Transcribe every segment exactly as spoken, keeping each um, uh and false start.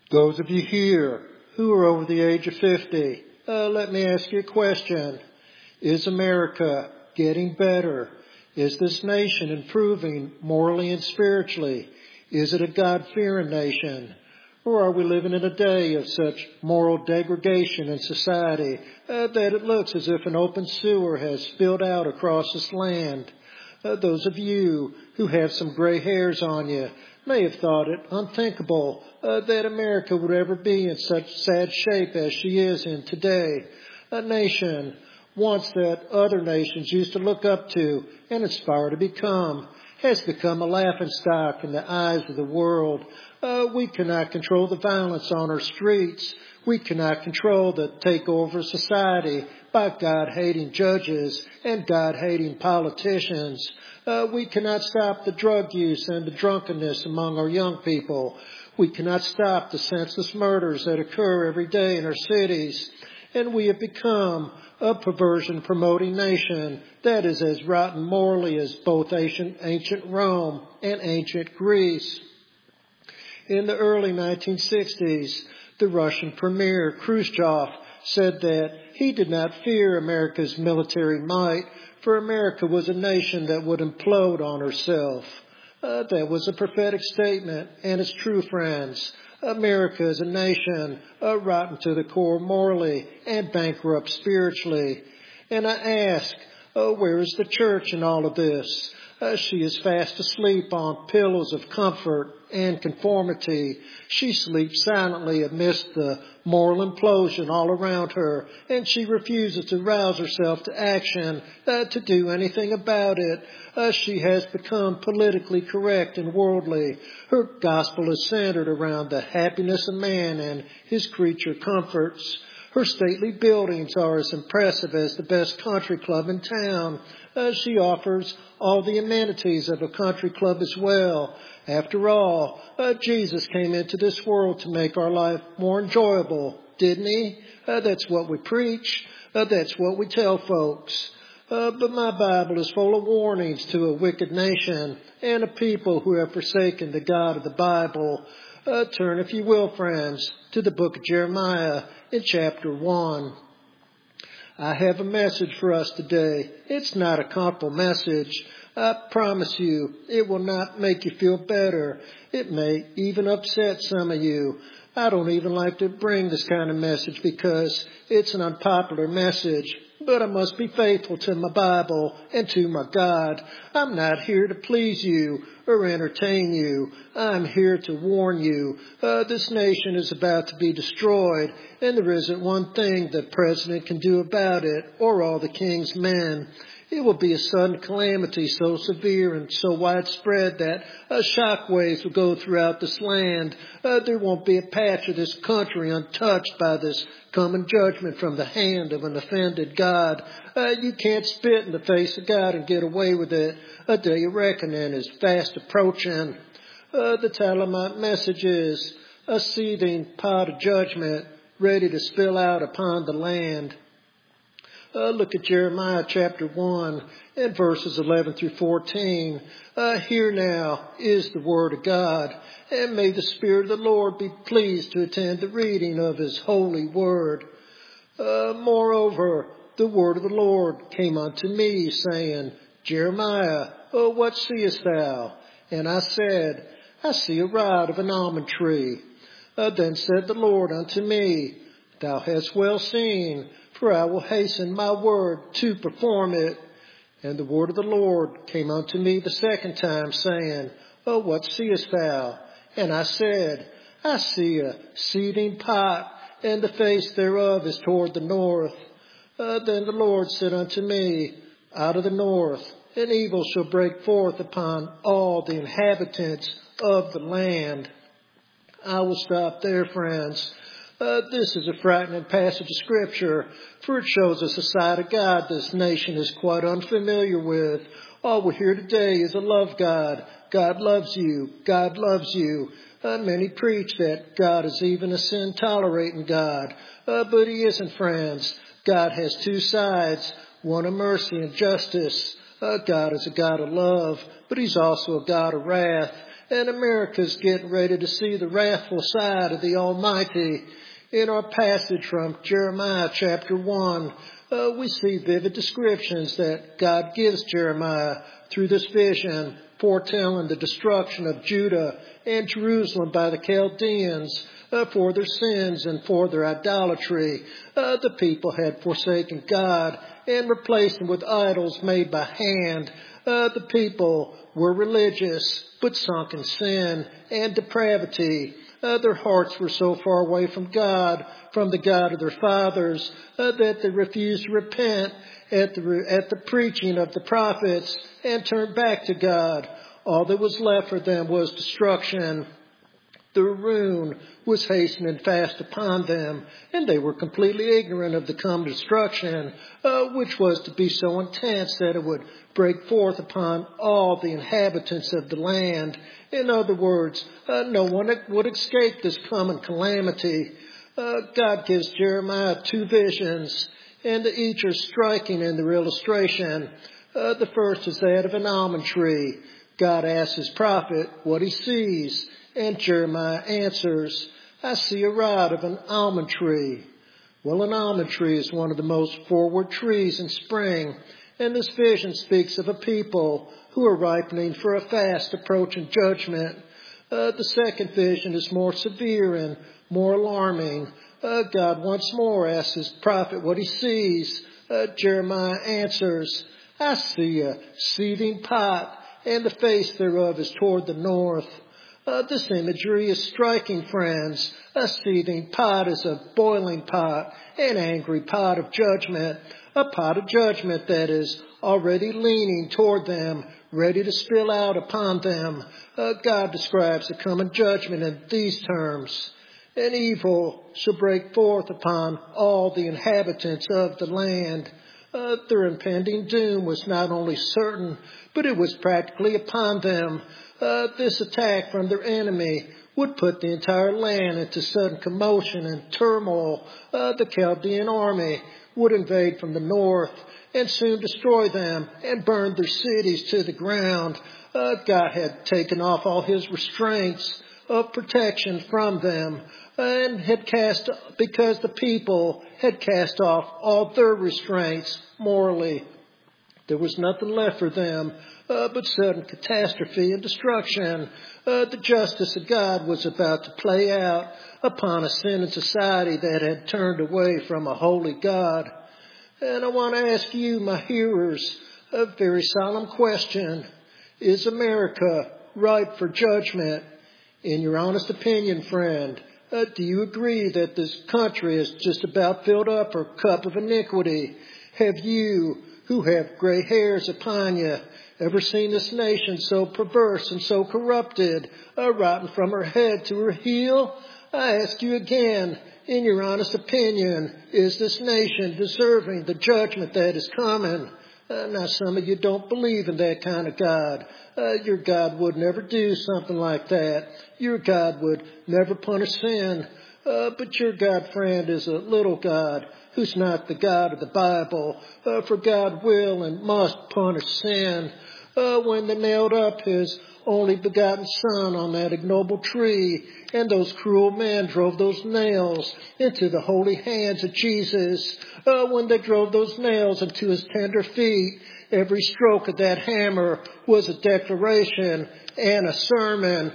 Those of you here who are over the age of fifty, uh, let me ask you a question. Is America getting better? Is this nation improving morally and spiritually? Is it a God-fearing nation? Or are we living in a day of such moral degradation in society uh, that it looks as if an open sewer has spilled out across this land? Uh, those of you who have some gray hairs on you may have thought it unthinkable uh, that America would ever be in such sad shape as she is in today. A nation once that other nations used to look up to and aspire to become has become a laughingstock in the eyes of the world. Uh, we cannot control the violence on our streets. We cannot control the takeover of society by God-hating judges and God-hating politicians. Uh, we cannot stop the drug use and the drunkenness among our young people. We cannot stop the senseless murders that occur every day in our cities. And we have become a perversion-promoting nation that is as rotten morally as both ancient, ancient Rome and ancient Greece. In the early nineteen sixties, the Russian Premier Khrushchev said that he did not fear America's military might, for America was a nation that would implode on herself. Uh, that was a prophetic statement, and it's true, friends. America is a nation uh, rotten to the core morally and bankrupt spiritually. And I ask, uh, where is the church in all of this? Uh, she is fast asleep on pillows of comfort and conformity. She sleeps silently amidst the moral implosion all around her, and she refuses to rouse herself to action, uh, to do anything about it. Uh, she has become politically correct and worldly. Her gospel is centered around the happiness of man and his creature comforts. Her stately buildings are as impressive as the best country club in town. Uh, she offers all the amenities of a country club as well. After all, uh, Jesus came into this world to make our life more enjoyable, didn't he? Uh, that's what we preach. Uh, that's what we tell folks. Uh, but my Bible is full of warnings to a wicked nation and a people who have forsaken the God of the Bible. Uh, turn, if you will, friends, to the book of Jeremiah in chapter one. I have a message for us today. It's not a comfortable message. I promise you, it will not make you feel better. It may even upset some of you. I don't even like to bring this kind of message because it's an unpopular message. But I must be faithful to my Bible and to my God. I'm not here to please you or entertain you. I'm here to warn you. Uh, this nation is about to be destroyed, and there isn't one thing the president can do about it, or all the king's men. It will be a sudden calamity so severe and so widespread that uh, shockwaves will go throughout this land. Uh, there won't be a patch of this country untouched by this coming judgment from the hand of an offended God. Uh, you can't spit in the face of God and get away with it. A day of reckoning is fast approaching. Uh, the title of my message is A Seething Pot of Judgment Ready to Spill Out Upon the Land. Uh, look at Jeremiah chapter one and verses eleven through fourteen. Uh, here now is the word of God, and may the Spirit of the Lord be pleased to attend the reading of his holy word. Uh, moreover, the word of the Lord came unto me, saying, Jeremiah, oh, what seest thou? And I said, I see a rod of an almond tree. Uh, then said the Lord unto me, Thou hast well seen, for I will hasten my word to perform it. And the word of the Lord came unto me the second time, saying, Oh, what seest thou? And I said, I see a seething pot, and the face thereof is toward the north. Uh, then the Lord said unto me, Out of the north an evil shall break forth upon all the inhabitants of the land. I will stop there, friends. Uh, this is a frightening passage of Scripture, for it shows us a side of God this nation is quite unfamiliar with. All we hear today is a love God. God loves you. God loves you. Uh, many preach that God is even a sin-tolerating God, uh, but he isn't, friends. God has two sides, one of mercy and justice. Uh, God is a God of love, but he's also a God of wrath. And America's getting ready to see the wrathful side of the Almighty. In our passage from Jeremiah chapter one, uh, we see vivid descriptions that God gives Jeremiah through this vision, foretelling the destruction of Judah and Jerusalem by the Chaldeans uh, for their sins and for their idolatry. Uh, the people had forsaken God and replaced him with idols made by hand. Uh, the people were religious, but sunk in sin and depravity. Uh, their hearts were so far away from God, from the God of their fathers, uh, that they refused to repent at the, at the preaching of the prophets and turn back to God. All that was left for them was destruction. The ruin was hastening fast upon them, and they were completely ignorant of the coming destruction, uh, which was to be so intense that it would break forth upon all the inhabitants of the land. In other words, uh, no one would escape this common calamity. Uh, God gives Jeremiah two visions, and each are striking in their illustration. Uh, the first is that of an almond tree. God asks his prophet what he sees, and Jeremiah answers, I see a rod of an almond tree. Well, an almond tree is one of the most forward trees in spring, and this vision speaks of a people who are ripening for a fast approaching judgment. Uh, the second vision is more severe and more alarming. Uh, God once more asks his prophet what he sees. Uh, Jeremiah answers, I see a seething pot, and the face thereof is toward the north. Uh, this imagery is striking, friends. A seething pot is a boiling pot, an angry pot of judgment, a pot of judgment that is already leaning toward them, ready to spill out upon them. Uh, God describes the coming judgment in these terms. And evil shall break forth upon all the inhabitants of the land. Uh, their impending doom was not only certain, but it was practically upon them. Uh, this attack from their enemy would put the entire land into sudden commotion and turmoil. Uh, the Chaldean army would invade from the north and soon destroy them and burn their cities to the ground. Uh, God had taken off all his restraints of protection from them and had cast, because the people had cast off all their restraints morally. There was nothing left for them uh, but sudden catastrophe and destruction. Uh, the justice of God was about to play out upon a sinning society that had turned away from a holy God. And I want to ask you, my hearers, a very solemn question. Is America ripe for judgment? In your honest opinion, friend, uh, do you agree that this country is just about filled up her cup of iniquity? Have you, who have gray hairs upon you, ever seen this nation so perverse and so corrupted, uh, rotten from her head to her heel? I ask you again, in your honest opinion, is this nation deserving the judgment that is coming? Uh, now, some of you don't believe in that kind of God. Uh, your God would never do something like that. Your God would never punish sin. Uh, but your God, friend, is a little God who's not the God of the Bible. Uh, for God will and must punish sin. Uh, when they nailed up his only begotten Son on that ignoble tree, and those cruel men drove those nails into the holy hands of Jesus. Uh, when they drove those nails into his tender feet, every stroke of that hammer was a declaration and a sermon.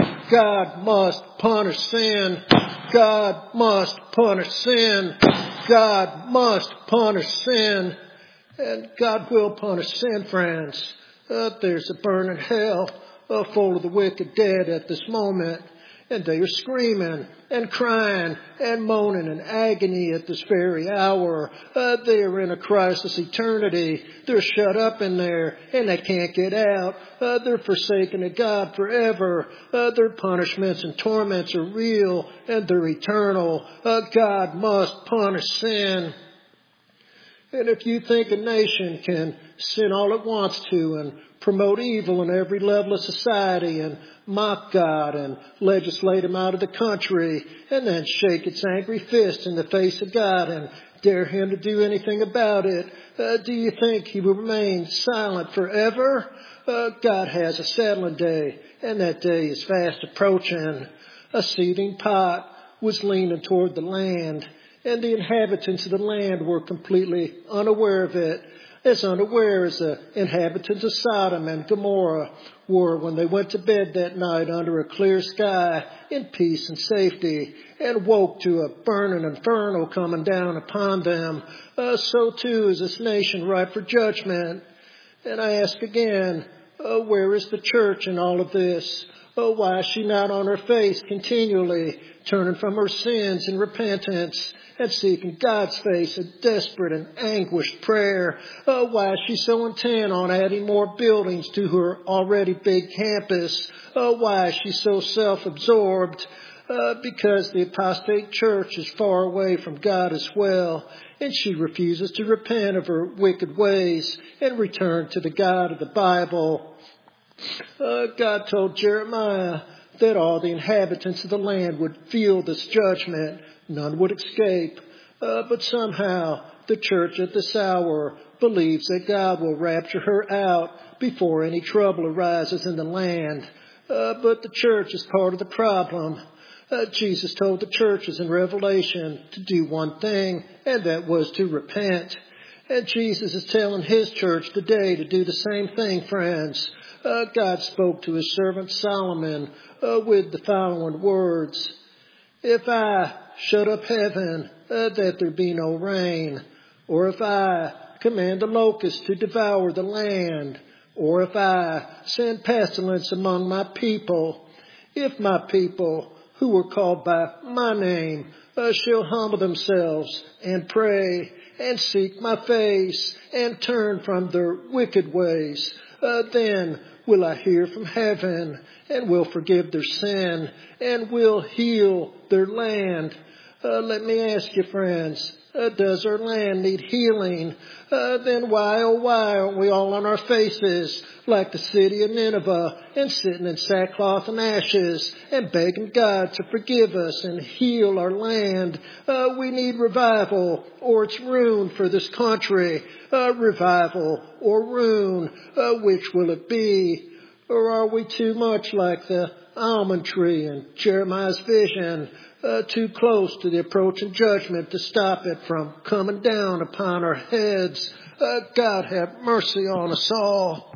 God must punish sin. God must punish sin. God must punish sin. And God will punish sin, friends. Uh, there's a burning hell uh, full of the wicked dead at this moment. And they are screaming and crying and moaning in agony at this very hour. Uh, they are in a crisis eternity. They're shut up in there and they can't get out. Uh, they're forsaken of God forever. Uh, their punishments and torments are real and they're eternal. Uh, God must punish sin. And if you think a nation can sin all it wants to and promote evil in every level of society and mock God and legislate him out of the country and then shake its angry fist in the face of God and dare him to do anything about it, uh, do you think he will remain silent forever? Uh, God has a settling day, and that day is fast approaching. A seething pot was leaning toward the land, and the inhabitants of the land were completely unaware of it, as unaware as the inhabitants of Sodom and Gomorrah were when they went to bed that night under a clear sky in peace and safety and woke to a burning inferno coming down upon them. Uh, so too is this nation ripe for judgment. And I ask again, uh, where is the church in all of this? Oh, why is she not on her face continually, turning from her sins in repentance and seeking God's face in desperate and anguished prayer? Oh, why is she so intent on adding more buildings to her already big campus? Oh, why is she so self-absorbed? Uh, because the apostate church is far away from God as well, and she refuses to repent of her wicked ways and return to the God of the Bible. Uh, God told Jeremiah that all the inhabitants of the land would feel this judgment. None would escape. Uh, but somehow the church at this hour believes that God will rapture her out before any trouble arises in the land. Uh, but the church is part of the problem. Uh, Jesus told the churches in Revelation to do one thing, and that was to repent. And Jesus is telling his church today to do the same thing, friends. Uh, God spoke to his servant Solomon uh, with the following words. If I shut up heaven uh, that there be no rain, or if I command the locusts to devour the land, or if I send pestilence among my people, if my people who are called by my name uh, shall humble themselves and pray and seek my face and turn from their wicked ways, uh, then will I hear from heaven and will forgive their sin and will heal their land. Uh, let me ask you, friends, uh, does our land need healing? Uh, then why, oh why aren't we all on our faces like the city of Nineveh and sitting in sackcloth and ashes and begging God to forgive us and heal our land? Uh, we need revival or it's ruin for this country. Uh, revival or ruin, uh, which will it be? Or are we too much like the almond tree in Jeremiah's vision, uh, too close to the approaching judgment to stop it from coming down upon our heads? Uh, God have mercy on us all.